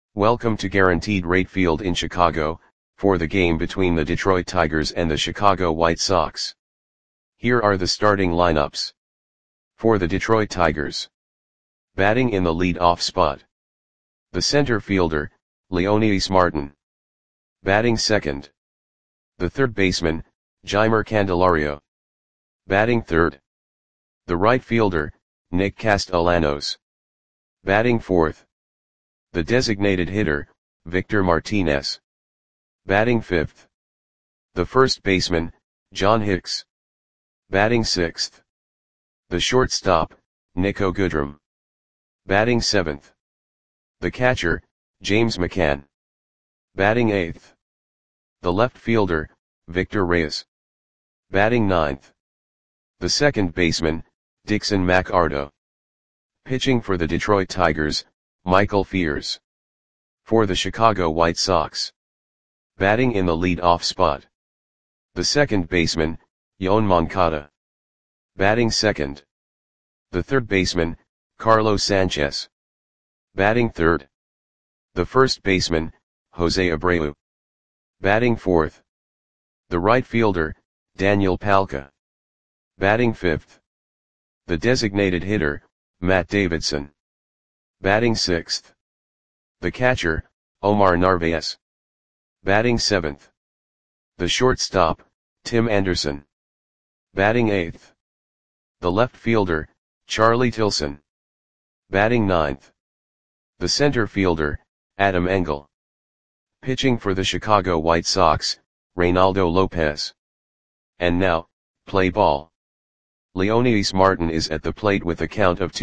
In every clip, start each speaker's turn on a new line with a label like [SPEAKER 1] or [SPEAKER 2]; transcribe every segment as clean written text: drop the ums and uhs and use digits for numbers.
[SPEAKER 1] Welcome to Guaranteed Rate Field in Chicago, for the game between the Detroit Tigers and the Chicago White Sox. Here are the starting lineups. For the Detroit Tigers. Batting in the lead-off spot. The center fielder, Leonys Martin. Batting second. The third baseman, Jeimer Candelario. Batting third. The right fielder, Nick Castellanos. Batting fourth. The designated hitter, Victor Martinez. Batting fifth. The first baseman, John Hicks. Batting sixth. The shortstop, Niko Goodrum. Batting seventh. The catcher, James McCann. Batting eighth. The left fielder, Victor Reyes. Batting ninth. The second baseman, Dixon McArdo. Pitching for the Detroit Tigers, Michael Fiers. For the Chicago White Sox. Batting in the lead-off spot. The second baseman, Yoan Moncada. Batting second. The third baseman, Carlos Sanchez. Batting third. The first baseman, Jose Abreu. Batting fourth. The right fielder, Daniel Palka. Batting fifth. The designated hitter, Matt Davidson. Batting sixth. The catcher, Omar Narvaez. Batting seventh. The shortstop, Tim Anderson. Batting eighth. The left fielder, Charlie Tilson. Batting ninth. The center fielder, Adam Engel. Pitching for the Chicago White Sox, Reynaldo Lopez. And now, play ball. Leonys Martin is at the plate with a count of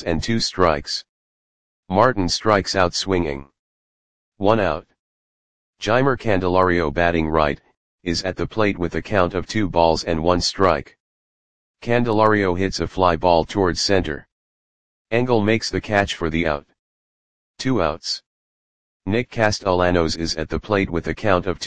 [SPEAKER 1] 2-2 Martin strikes out swinging. 1 out. Jeimer Candelario batting right, is at the plate with a count of 2-1. Candelario hits a fly ball towards center. Engel makes the catch for the out. 2 outs. Nick Castellanos is at the plate with a count of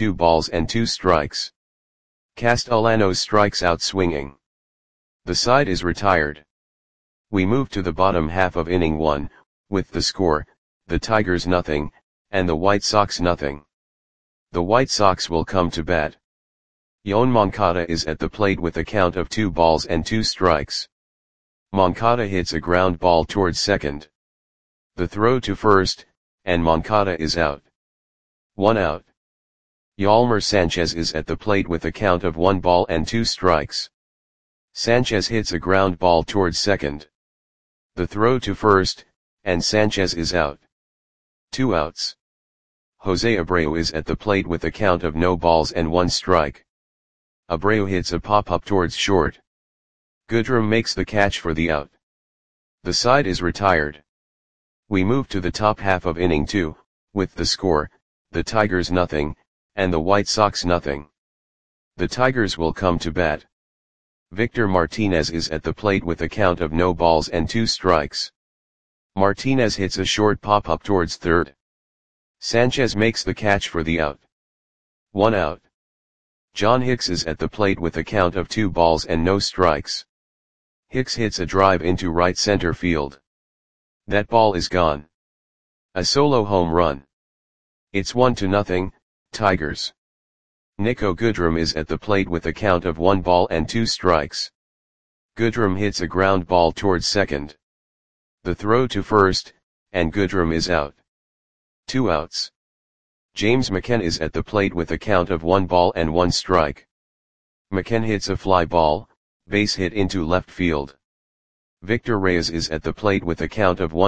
[SPEAKER 1] 2-2. Castellanos strikes out swinging. The side is retired. We move to the bottom half of inning 1, with the score, the Tigers 0, and the White Sox 0. The White Sox will come to bat. Yoan Moncada is at the plate with a count of 2-2. Moncada hits a ground ball towards second. The throw to first, and Moncada is out. 1 out. Yolmer Sanchez is at the plate with a count of 1-2. Sanchez hits a ground ball towards second. The throw to first, and Sanchez is out. 2 outs. Jose Abreu is at the plate with a count of 0-1. Abreu hits a pop-up towards short. Goodrum makes the catch for the out. The side is retired. We move to the top half of inning 2, with the score, the Tigers 0, and the White Sox 0. The Tigers will come to bat. Victor Martinez is at the plate with a count of 0-2. Martinez hits a short pop-up towards third. Sanchez makes the catch for the out. 1 out. John Hicks is at the plate with a count of 2-0. Hicks hits a drive into right center field. That ball is gone. A solo home run. It's 1-0, Tigers. Niko Goodrum is at the plate with a count of 1-2. Goodrum hits a ground ball towards second. The throw to first, and Goodrum is out. 2 outs. James McCann is at the plate with a count of 1-1. McCann hits a fly ball, base hit into left field. Victor Reyes is at the plate with a count of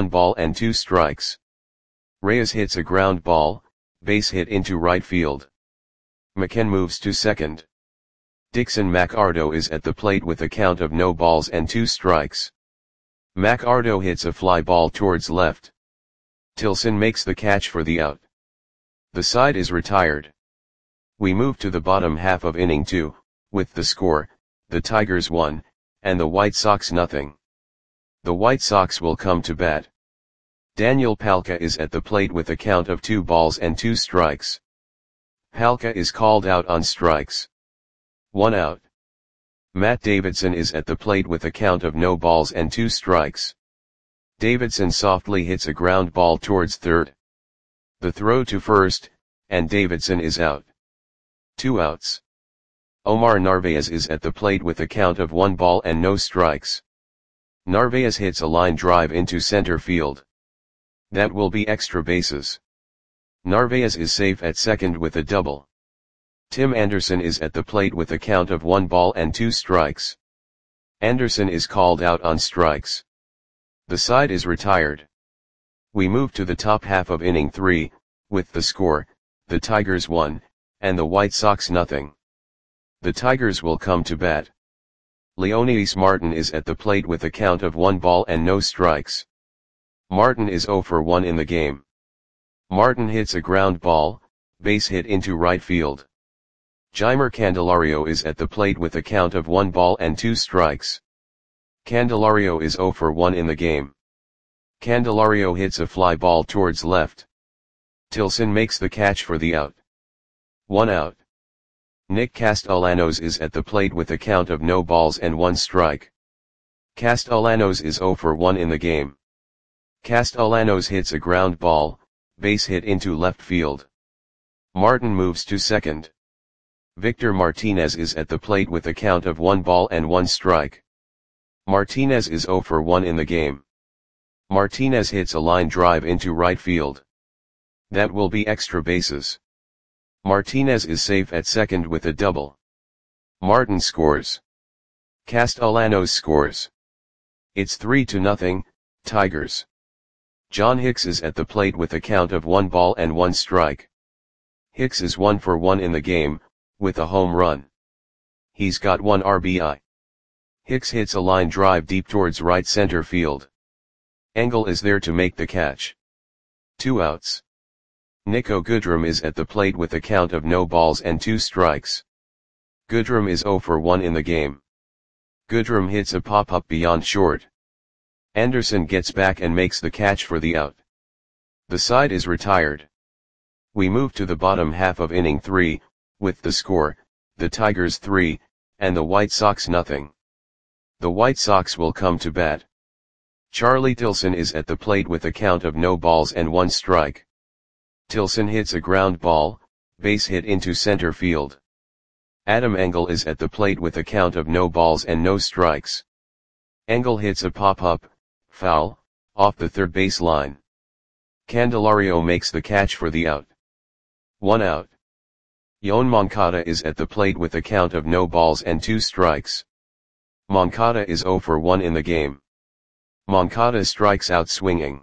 [SPEAKER 1] 1-2. Reyes hits a ground ball, base hit into right field. McCann moves to second. Dixon McArdo is at the plate with a count of 0-2. McArdo hits a fly ball towards left. Tilson makes the catch for the out. The side is retired. We move to the bottom half of inning 2, with the score, the Tigers 1, and the White Sox 0. The White Sox will come to bat. Daniel Palka is at the plate with a count of 2-2. Palka is called out on strikes. 1 out. Matt Davidson is at the plate with a count of 0-2. Davidson softly hits a ground ball towards third. The throw to first, and Davidson is out. 2 outs. Omar Narvaez is at the plate with a count of 1 ball and no strikes. Narvaez hits a line drive into center field. That will be extra bases. Narvaez is safe at second with a double. Tim Anderson is at the plate with a count of 1 ball and 2 strikes. Anderson is called out on strikes. The side is retired. We move to the top half of inning 3, with the score, the Tigers 1, and the White Sox nothing. The Tigers will come to bat. Leonidas Martin is at the plate with a count of 1 ball and no strikes. Martin is 0 for 1 in the game. Martin hits a ground ball, base hit into right field. Jeimer Candelario is at the plate with a count of 1 ball and 2 strikes. Candelario is 0 for 1 in the game. Candelario hits a fly ball towards left. Tilson makes the catch for the out. 1 out. Nick Castellanos is at the plate with a count of no balls and 1 strike. Castellanos is 0 for 1 in the game. Castellanos hits a ground ball, base hit into left field. Martin moves to second. Victor Martinez is at the plate with a count of 1 ball and 1 strike. Martinez is 0 for 1 in the game. Martinez hits a line drive into right field. That will be extra bases. Martinez is safe at second with a double. Martin scores. Castellanos scores. It's 3-0, Tigers. John Hicks is at the plate with a count of 1 ball and 1 strike. Hicks is 1 for 1 in the game, with a home run. He's got 1 RBI. Hicks hits a line drive deep towards right center field. Engel is there to make the catch. 2 outs. Nico Goodrum is at the plate with a count of no balls and 2 strikes. Goodrum is 0 for 1 in the game. Goodrum hits a pop-up beyond short. Anderson gets back and makes the catch for the out. The side is retired. We move to the bottom half of inning 3, with the score, the Tigers 3, and the White Sox nothing. The White Sox will come to bat. Charlie Tilson is at the plate with a count of no balls and 1 strike. Tilson hits a ground ball, base hit into center field. Adam Engel is at the plate with a count of no balls and no strikes. Engel hits a pop-up, foul, off the third base line. Candelario makes the catch for the out. 1 out. Yoan Moncada is at the plate with a count of no balls and 2 strikes. Moncada is 0 for 1 in the game. Moncada strikes out swinging.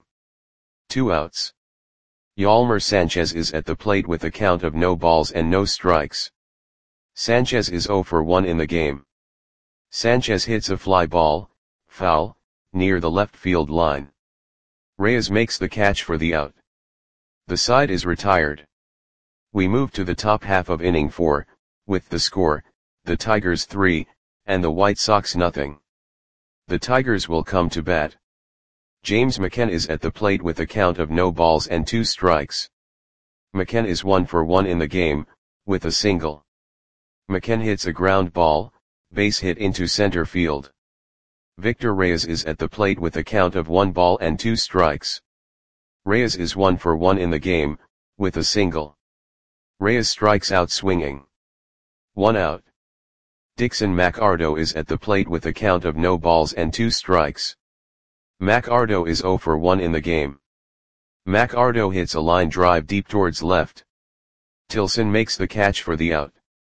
[SPEAKER 1] 2 outs. Yolmer Sanchez is at the plate with a count of no balls and no strikes. Sanchez is 0 for 1 in the game. Sanchez hits a fly ball, foul, near the left field line. Reyes makes the catch for the out. The side is retired. We move to the top half of inning 4, with the score, the Tigers 3, and the White Sox nothing. The Tigers will come to bat. James McCann is at the plate with a count of no balls and 2 strikes. McCann is 1 for 1 in the game, with a single. McCann hits a ground ball, base hit into center field. Victor Reyes is at the plate with a count of 1 ball and 2 strikes. Reyes is 1 for 1 in the game, with a single. Reyes strikes out swinging. 1 out. Dixon McArdo is at the plate with a count of no balls and 2 strikes. McArdo is 0 for 1 in the game. McArdo hits a line drive deep towards left. Tilson makes the catch for the out.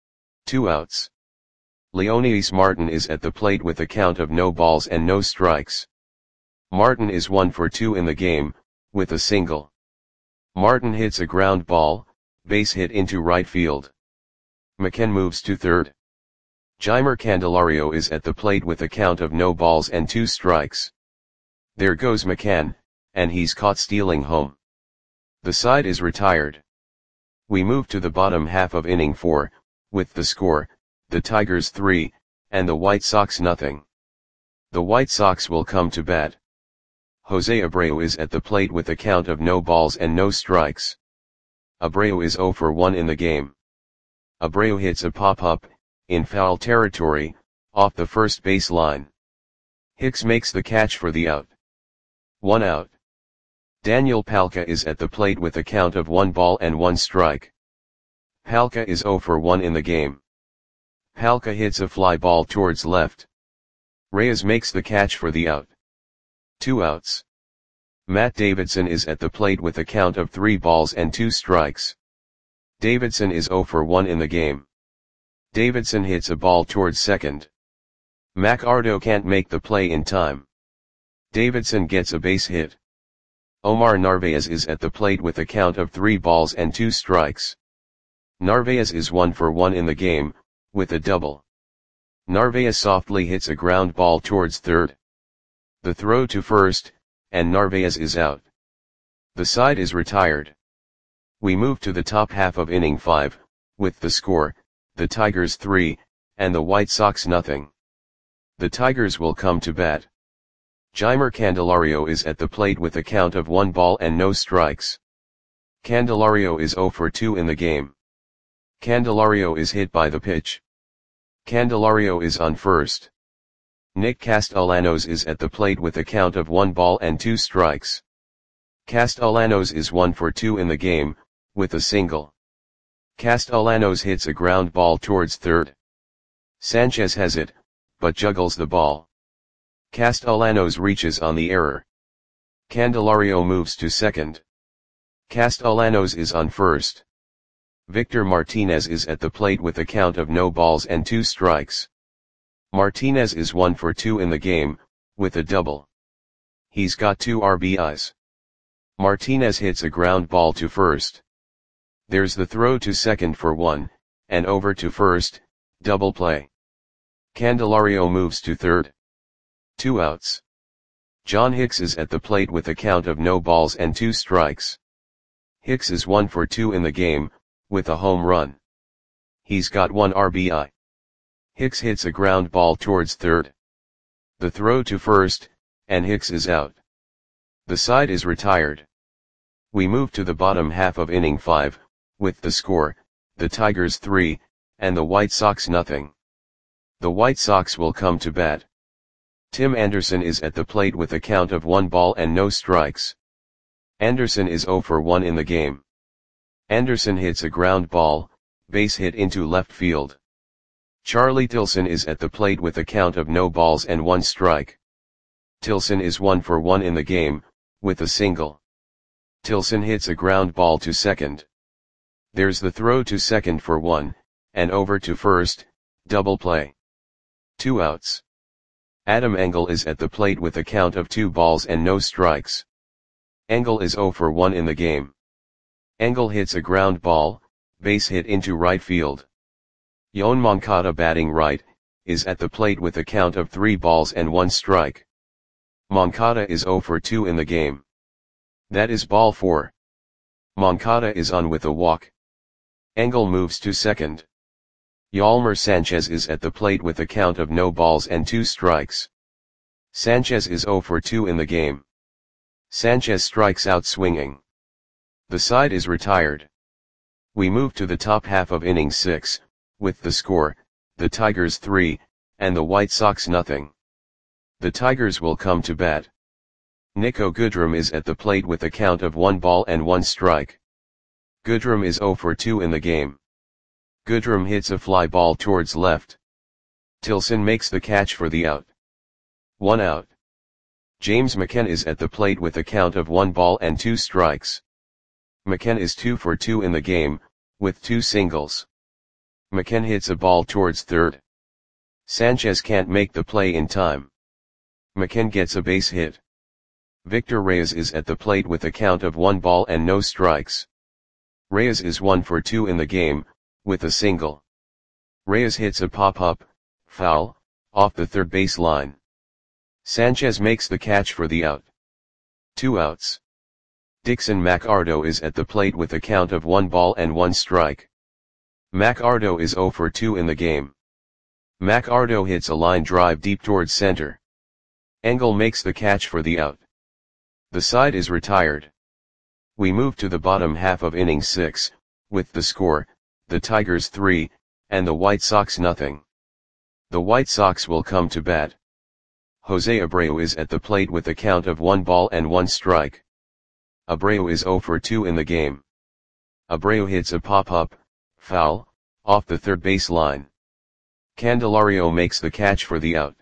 [SPEAKER 1] 2 outs. Leonidas Martin is at the plate with a count of no balls and no strikes. Martin is 1 for 2 in the game, with a single. Martin hits a ground ball, base hit into right field. McCann moves to third. Jeimer Candelario is at the plate with a count of no balls and 2 strikes. There goes McCann, and he's caught stealing home. The side is retired. We move to the bottom half of inning 4, with the score, the Tigers 3, and the White Sox nothing. The White Sox will come to bat. Jose Abreu is at the plate with a count of no balls and no strikes. Abreu is 0 for 1 in the game. Abreu hits a pop-up, in foul territory, off the first base line. Hicks makes the catch for the out. 1 out. Daniel Palka is at the plate with a count of 1 ball and 1 strike. Palka is 0 for 1 in the game. Palka hits a fly ball towards left. Reyes makes the catch for the out. 2 outs. Matt Davidson is at the plate with a count of 3 balls and 2 strikes. Davidson is 0 for 1 in the game. Davidson hits a ball towards second. McArdo can't make the play in time. Davidson gets a base hit. Omar Narvaez is at the plate with a count of 3 balls and 2 strikes. Narvaez is 1 for 1 in the game, with a double. Narvaez softly hits a ground ball towards third. The throw to first, and Narvaez is out. The side is retired. We move to the top half of inning 5, with the score, the Tigers 3, and the White Sox nothing. The Tigers will come to bat. Jeimer Candelario is at the plate with a count of 1 ball and no strikes. Candelario is 0 for 2 in the game. Candelario is hit by the pitch. Candelario is on first. Nick Castellanos is at the plate with a count of 1 ball and 2 strikes. Castellanos is 1 for 2 in the game, with a single. Castellanos hits a ground ball towards third. Sanchez has it, but juggles the ball. Castellanos reaches on the error. Candelario moves to second. Castellanos is on first. Victor Martinez is at the plate with a count of no balls and 2 strikes. Martinez is 1 for 2 in the game, with a double. He's got 2 RBIs. Martinez hits a ground ball to first. There's the throw to second for 1, and over to first, double play. Candelario moves to third. 2 outs. John Hicks is at the plate with a count of no balls and 2 strikes. Hicks is 1 for 2 in the game, with a home run. He's got 1 RBI. Hicks hits a ground ball towards third. The throw to first, and Hicks is out. The side is retired. We move to the bottom half of inning 5, with the score, the Tigers 3, and the White Sox nothing. The White Sox will come to bat. Tim Anderson is at the plate with a count of 1 ball and no strikes. Anderson is 0 for 1 in the game. Anderson hits a ground ball, base hit into left field. Charlie Tilson is at the plate with a count of no balls and 1 strike. Tilson is 1 for 1 in the game, with a single. Tilson hits a ground ball to second. There's the throw to second for 1, and over to first, double play. 2 outs. Adam Engel is at the plate with a count of 2 balls and no strikes. Engel is 0 for 1 in the game. Engel hits a ground ball, base hit into right field. Yoan Moncada, batting right, is at the plate with a count of 3 balls and 1 strike. Moncada is 0 for 2 in the game. That is ball 4. Moncada is on with a walk. Engel moves to second. Yolmer Sanchez is at the plate with a count of no balls and 2 strikes. Sanchez is 0 for 2 in the game. Sanchez strikes out swinging. The side is retired. We move to the top half of inning 6, with the score, the Tigers 3, and the White Sox nothing. The Tigers will come to bat. Nico Goodrum is at the plate with a count of 1 ball and 1 strike. Goodrum is 0 for 2 in the game. Goodrum hits a fly ball towards left. Tilson makes the catch for the out. 1 out. James McCann is at the plate with a count of 1 ball and 2 strikes. McCann is 2 for 2 in the game, with 2 singles. McCann hits a ball towards third. Sanchez can't make the play in time. McCann gets a base hit. Victor Reyes is at the plate with a count of 1 ball and no strikes. Reyes is 1 for 2 in the game, with a single. Reyes hits a pop-up, foul, off the third base line. Sanchez makes the catch for the out. 2 outs. Dixon McArdo is at the plate with a count of 1 ball and 1 strike. McArdo is 0 for 2 in the game. McArdo hits a line drive deep towards center. Engel makes the catch for the out. The side is retired. We move to the bottom half of inning 6, with the score, the Tigers 3, and the White Sox nothing. The White Sox will come to bat. Jose Abreu is at the plate with a count of 1 ball and 1 strike. Abreu is 0 for 2 in the game. Abreu hits a pop-up, foul, off the third base line. Candelario makes the catch for the out.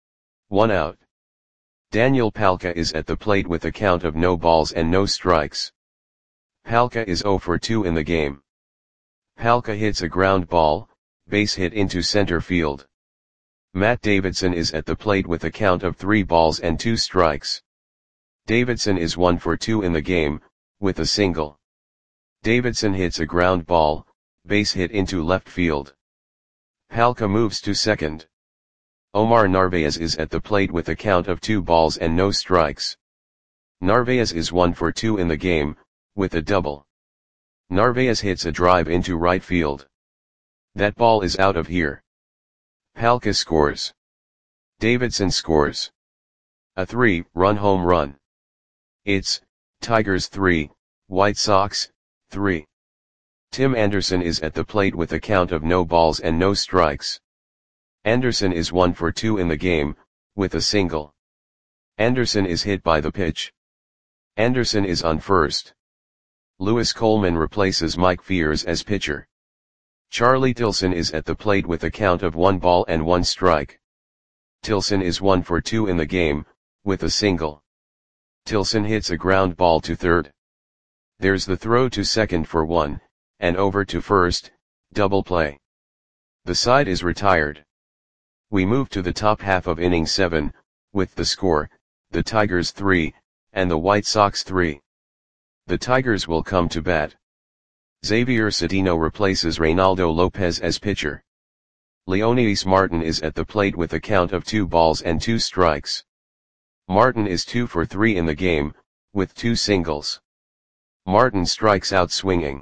[SPEAKER 1] 1 out. Daniel Palka is at the plate with a count of no balls and no strikes. Palka is 0 for 2 in the game. Palka hits a ground ball, base hit into center field. Matt Davidson is at the plate with a count of 3 balls and 2 strikes. Davidson is 1 for 2 in the game, with a single. Davidson hits a ground ball, base hit into left field. Palka moves to second. Omar Narvaez is at the plate with a count of 2 balls and no strikes. Narvaez is 1 for 2 in the game, with a double. Narvaez hits a drive into right field. That ball is out of here. Palka scores. Davidson scores. A 3-run home run. It's Tigers 3, White Sox 3. Tim Anderson is at the plate with a count of no balls and no strikes. Anderson is 1 for 2 in the game, with a single. Anderson is hit by the pitch. Anderson is on first. Lewis Coleman replaces Mike Fiers as pitcher. Charlie Tilson is at the plate with a count of 1 ball and 1 strike. Tilson is 1 for 2 in the game, with a single. Tilson hits a ground ball to third. There's the throw to second for 1, and over to first, double play. The side is retired. We move to the top half of inning 7, with the score, the Tigers 3, and the White Sox 3. The Tigers will come to bat. Xavier Cedeno replaces Reynaldo Lopez as pitcher. Leonidas Martin is at the plate with a count of 2 balls and 2 strikes. Martin is 2 for 3 in the game, with 2 singles. Martin strikes out swinging.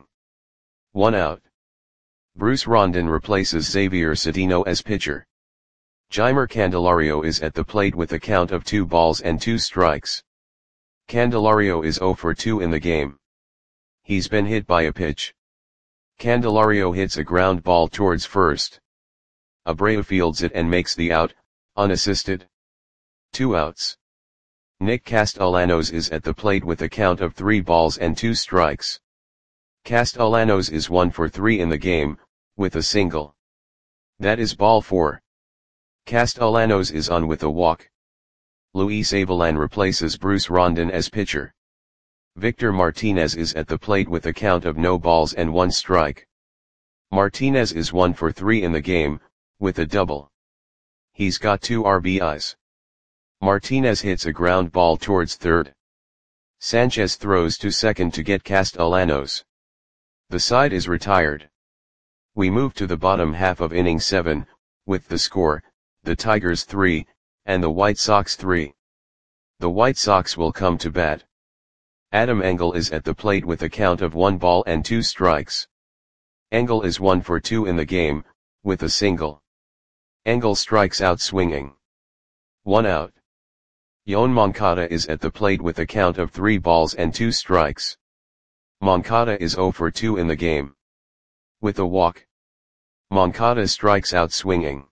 [SPEAKER 1] 1 out. Bruce Rondon replaces Xavier Cedeno as pitcher. Jeimer Candelario is at the plate with a count of 2 balls and 2 strikes. Candelario is 0 for 2 in the game. He's been hit by a pitch. Candelario hits a ground ball towards first. Abreu fields it and makes the out, unassisted. 2 outs. Nick Castellanos is at the plate with a count of 3 balls and 2 strikes. Castellanos is 1 for 3 in the game, with a single. That is ball 4. Castellanos is on with a walk. Luis Avilan replaces Bruce Rondon as pitcher. Victor Martinez is at the plate with a count of no balls and 1 strike. Martinez is 1 for 3 in the game, with a double. He's got 2 RBIs. Martinez hits a ground ball towards third. Sanchez throws to second to get Castellanos. The side is retired. We move to the bottom half of inning 7, with the score, the Tigers 3, and the White Sox 3. The White Sox will come to bat. Adam Engel is at the plate with a count of 1 ball and 2 strikes. Engel is 1 for 2 in the game, with a single. Engel strikes out swinging. 1 out. Yoan Moncada is at the plate with a count of 3 balls and 2 strikes. Moncada is 0 for 2 in the game. With a walk. Moncada strikes out swinging.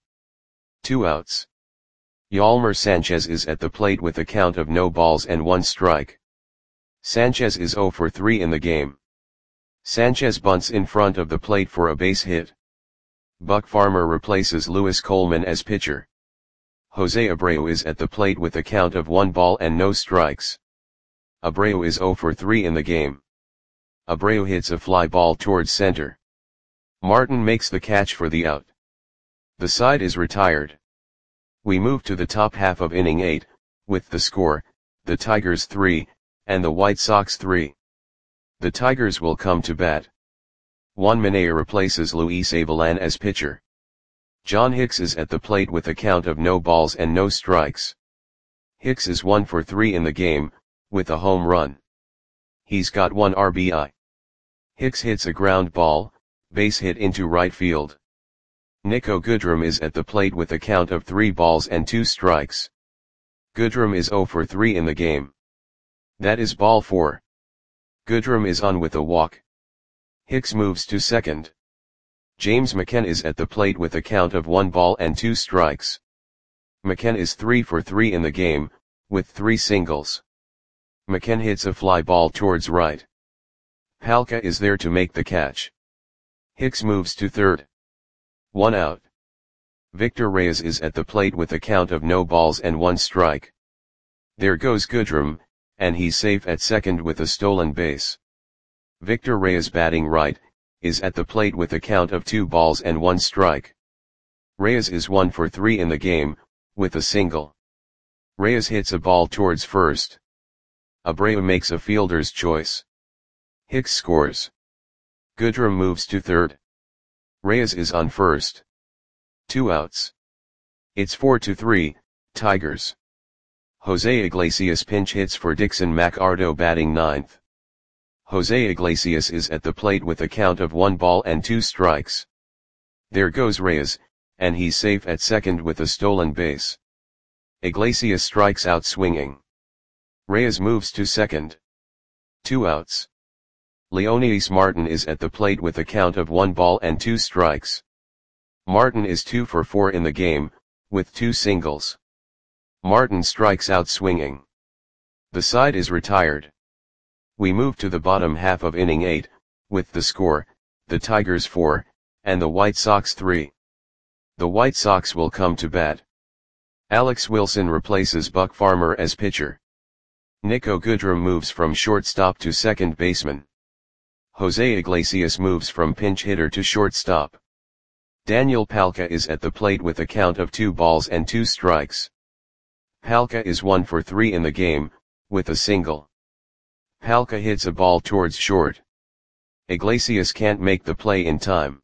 [SPEAKER 1] 2 outs. Yolmer Sanchez is at the plate with a count of no balls and 1 strike. Sanchez is 0 for 3 in the game. Sanchez bunts in front of the plate for a base hit. Buck Farmer replaces Lewis Coleman as pitcher. Jose Abreu is at the plate with a count of 1 ball and no strikes. Abreu is 0 for 3 in the game. Abreu hits a fly ball towards center. Martin makes the catch for the out. The side is retired. We move to the top half of inning 8, with the score, the Tigers 3, and the White Sox 3. The Tigers will come to bat. Juan Minaya replaces Luis Avilan as pitcher. John Hicks is at the plate with a count of no balls and no strikes. Hicks is 1 for 3 in the game, with a home run. He's got 1 RBI. Hicks hits a ground ball, base hit into right field. Nico Goodrum is at the plate with a count of 3 balls and 2 strikes. Goodrum is 0 for 3 in the game. That is ball 4. Goodrum is on with a walk. Hicks moves to second. James McKenna is at the plate with a count of 1 ball and 2 strikes. McKenna is 3 for 3 in the game, with 3 singles. McKen hits a fly ball towards right. Palka is there to make the catch. Hicks moves to third. 1 out. Victor Reyes is at the plate with a count of no balls and 1 strike. There goes Goodrum, and he's safe at second with a stolen base. Victor Reyes, batting right, is at the plate with a count of 2 balls and 1 strike. Reyes is 1 for 3 in the game, with a single. Reyes hits a ball towards first. Abreu makes a fielder's choice. Hicks scores. Goodrum moves to third. Reyes is on first. 2 outs. It's 4-3, Tigers. Jose Iglesias pinch hits for Dixon McArdo, batting ninth. Jose Iglesias is at the plate with a count of 1 ball and 2 strikes. There goes Reyes, and he's safe at second with a stolen base. Iglesias strikes out swinging. Reyes moves to second. 2 outs. Leonidas Martin is at the plate with a count of 1 ball and 2 strikes. Martin is 2 for 4 in the game, with 2 singles. Martin strikes out swinging. The side is retired. We move to the bottom half of inning 8, with the score, the Tigers 4, and the White Sox 3. The White Sox will come to bat. Alex Wilson replaces Buck Farmer as pitcher. Nico Goodrum moves from shortstop to second baseman. Jose Iglesias moves from pinch hitter to shortstop. Daniel Palka is at the plate with a count of 2 balls and 2 strikes. Palka is 1 for 3 in the game, with a single. Palka hits a ball towards short. Iglesias can't make the play in time.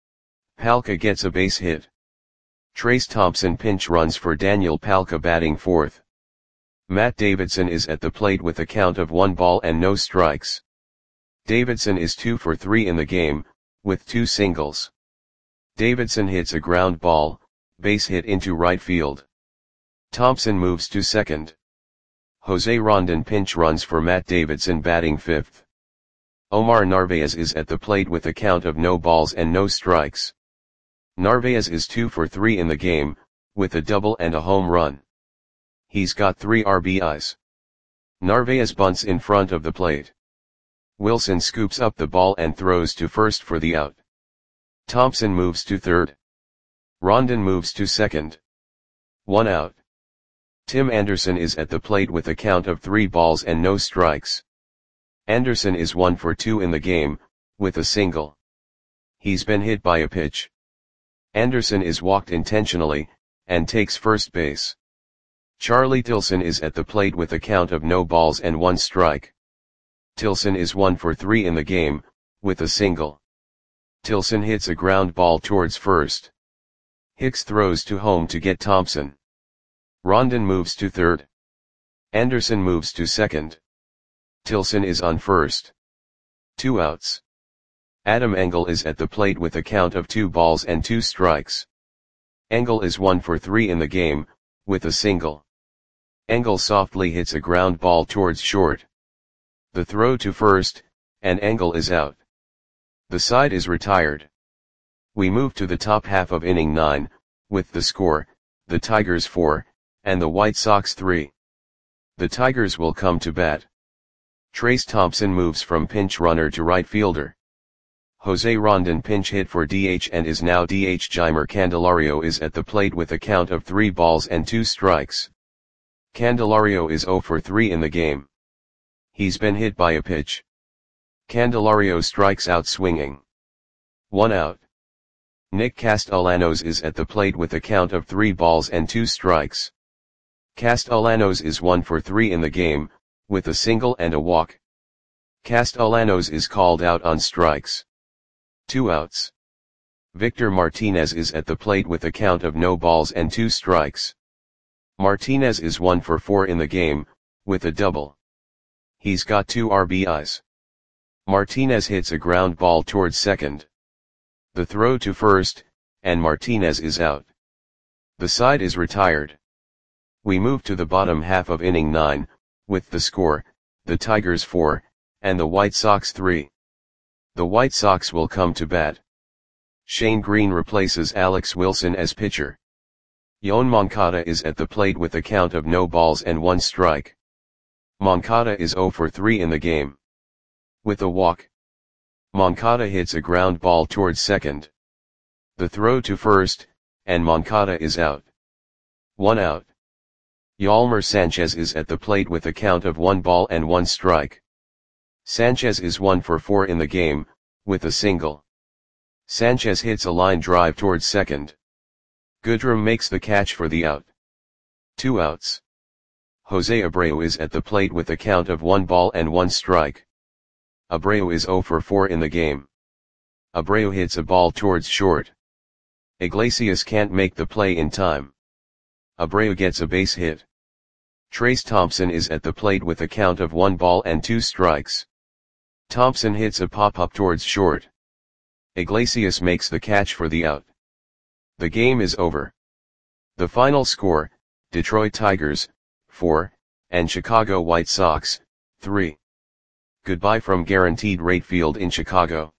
[SPEAKER 1] Palka gets a base hit. Trace Thompson pinch runs for Daniel Palka, batting fourth. Matt Davidson is at the plate with a count of 1 ball and no strikes. Davidson is 2 for 3 in the game, with 2 singles. Davidson hits a ground ball, base hit into right field. Thompson moves to second. Jose Rondon pinch runs for Matt Davidson, batting fifth. Omar Narvaez is at the plate with a count of no balls and no strikes. Narvaez is 2 for 3 in the game, with a double and a home run. He's got 3 RBIs. Narvaez bunts in front of the plate. Wilson scoops up the ball and throws to first for the out. Thompson moves to third. Rondon moves to second. 1 out. Tim Anderson is at the plate with a count of 3 balls and no strikes. Anderson is 1 for 2 in the game, with a single. He's been hit by a pitch. Anderson is walked intentionally, and takes first base. Charlie Tilson is at the plate with a count of no balls and 1 strike. Tilson is 1 for 3 in the game, with a single. Tilson hits a ground ball towards first. Hicks throws to home to get Thompson. Rondon moves to third. Anderson moves to second. Tilson is on first. 2 outs. Adam Engel is at the plate with a count of 2 balls and 2 strikes. Engel is 1 for 3 in the game, with a single. Engel softly hits a ground ball towards short. The throw to first, and Engel is out. The side is retired. We move to the top half of inning 9, with the score, the Tigers 4, and the White Sox 3. The Tigers will come to bat. Trace Thompson moves from pinch runner to right fielder. Jose Rondon pinch hit for DH and is now DH. Jeimer Candelario is at the plate with a count of 3 balls and 2 strikes. Candelario is 0 for 3 in the game. He's been hit by a pitch. Candelario strikes out swinging. 1 out. Nick Castellanos is at the plate with a count of 3 balls and 2 strikes. Castellanos is 1 for 3 in the game, with a single and a walk. Castellanos is called out on strikes. 2 outs. Victor Martinez is at the plate with a count of no balls and 2 strikes. Martinez is 1 for 4 in the game, with a double. He's got 2 RBIs. Martinez hits a ground ball towards second. The throw to first, and Martinez is out. The side is retired. We move to the bottom half of inning 9, with the score, the Tigers 4, and the White Sox 3. The White Sox will come to bat. Shane Green replaces Alex Wilson as pitcher. Yoan Moncada is at the plate with a count of no balls and 1 strike. Moncada is 0 for 3 in the game. With a walk, Moncada hits a ground ball towards second. The throw to first, and Moncada is out. 1 out. Yolmer Sanchez is at the plate with a count of 1 ball and 1 strike. Sanchez is 1 for 4 in the game, with a single. Sanchez hits a line drive towards second. Goodrum makes the catch for the out. 2 outs. Jose Abreu is at the plate with a count of 1 ball and 1 strike. Abreu is 0 for 4 in the game. Abreu hits a ball towards short. Iglesias can't make the play in time. Abreu gets a base hit. Trayce Thompson is at the plate with a count of 1 ball and 2 strikes. Thompson hits a pop-up towards short. Iglesias makes the catch for the out. The game is over. The final score, Detroit Tigers, 4, and Chicago White Sox, 3. Goodbye from Guaranteed Rate Field in Chicago.